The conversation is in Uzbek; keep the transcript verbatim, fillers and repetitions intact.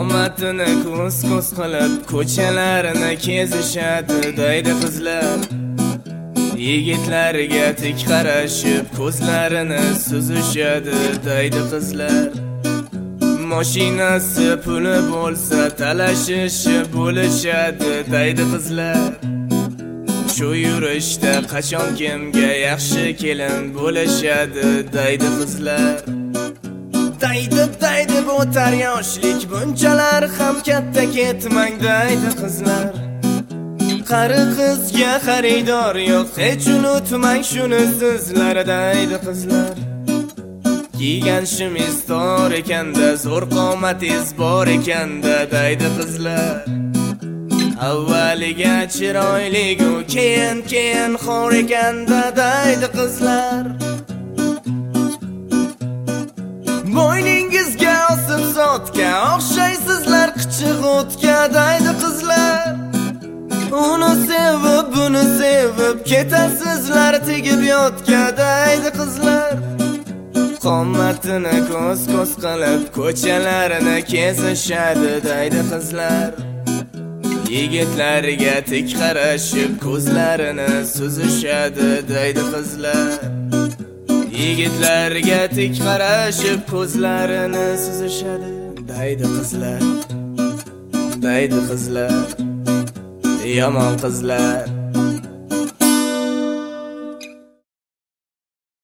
qomatini ko'z-ko'z qilib ko'chalarini kezishadi deydi qizlar. Yigitlarga tik qarashib ko'zlarini suzishadi deydi qizlar. Mashinasi puli bo'lsa talashishib bo'lishadi deydi qizlar. Shu yurishda qachon kimga yaxshi kelin bo'lishadi deydi qizlar. Deydi deydi bu yoshlik bunchalar ham katta ketmang deydi qizlar. Qari qizga xaridor yo'q, hech unutmang shuni sizlar deydi qizlar. Kiygan shimiz tor ekanda, zo'r qomatingiz bor ekanda deydi qizlar. Avvaliga chiroyli-ku, keyin keyin xor ekanda deydi qizlar. Bo'yningizga osib sotga o'xshaysizlar qichiq o'tga deydi qizlar. Uni sevib, buni sevib ketasizlar tegib yotga deydi qizlar. Qomatini ko'z-ko'z qilib ko'chalarini kezishadi deydi qizlar. Yigitlarga tik qarashib ko'zlarini suzishadi deydi qizlar. Yigitlarga tik qarashib ko'zlarini suzishadi deydi qizlar. Deydi qizlar, yomon qizlar.